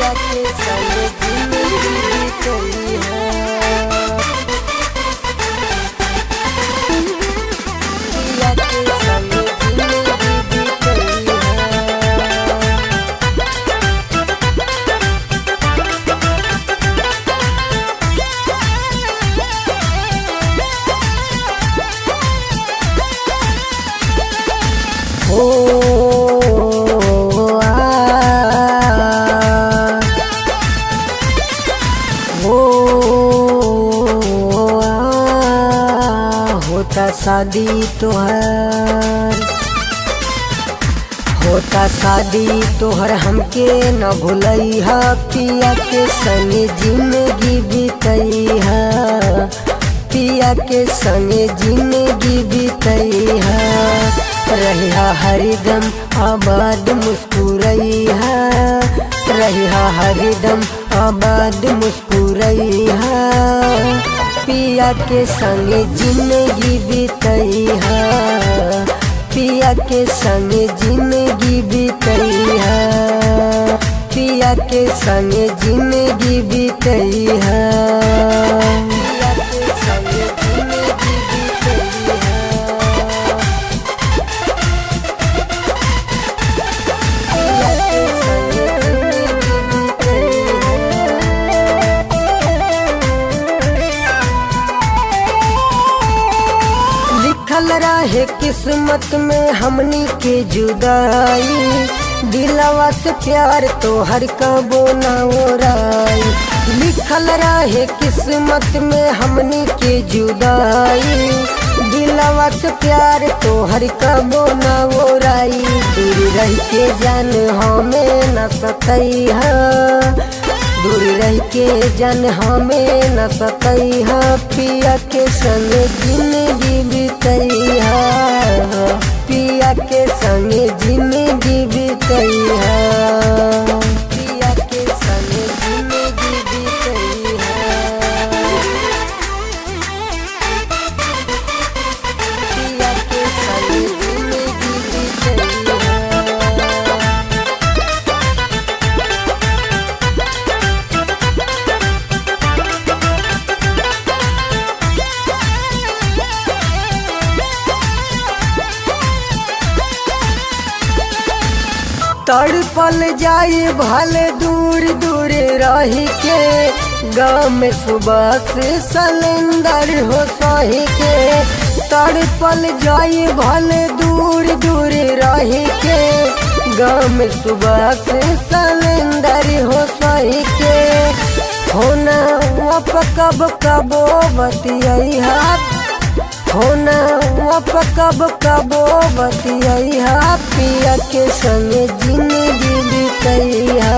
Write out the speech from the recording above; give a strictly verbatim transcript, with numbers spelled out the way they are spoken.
पिया के संग जिंदगी बीतई है। पिया के संग जिंदगी बीतई है। हो हो होता शादी तोहर होता शादी तोहर हमके न भूलई हा। पिया के संग जिंदगी बीतई हा। पिया के संग जिंदगी बीतई हा। रहिया हरिदम आबाद मुस्कुरई हा। रहिया हरिदम आबाद मुस्कुरई हा। पिया के संग जिंदगी बीतई हा। पिया के संग जिंदगी बीतई हा। पिया के संग जिंदगी बीतई हा। पिया के संग जिंदगी बीतई हा। लिखल रहे किस्मत में हमनी के जुदाई। दिलवा से प्यार तोहर कबो न ओराई। लिखल रहे किस्मत में हमनी के जुदाई। दिलवा से प्यार तोहर कबो न ओराई। दूर रह के जान हमें न सकई हा। दूर रह के जान हमें न सकई हा। पिया के संग जिंदगी बीतई हा। पिया के संग जिंदगी बीतई हा। पिया के संग जिंदगी बीतई हा। पिया के संग जिंदगी बीतई हा। तड़पल जाए भले दूर दूर रह के। गाँव में सुबह से सलेंदर हो सही के। तड़पल जाए भले दूर दूर रह के। गाँव में सुबह से सलेंदर हो सही के। होना वप कब कबो बतियाई हाथ। होना वप कब कबो बतियाई हा। पिया के संग जिंदगी बीतई हा।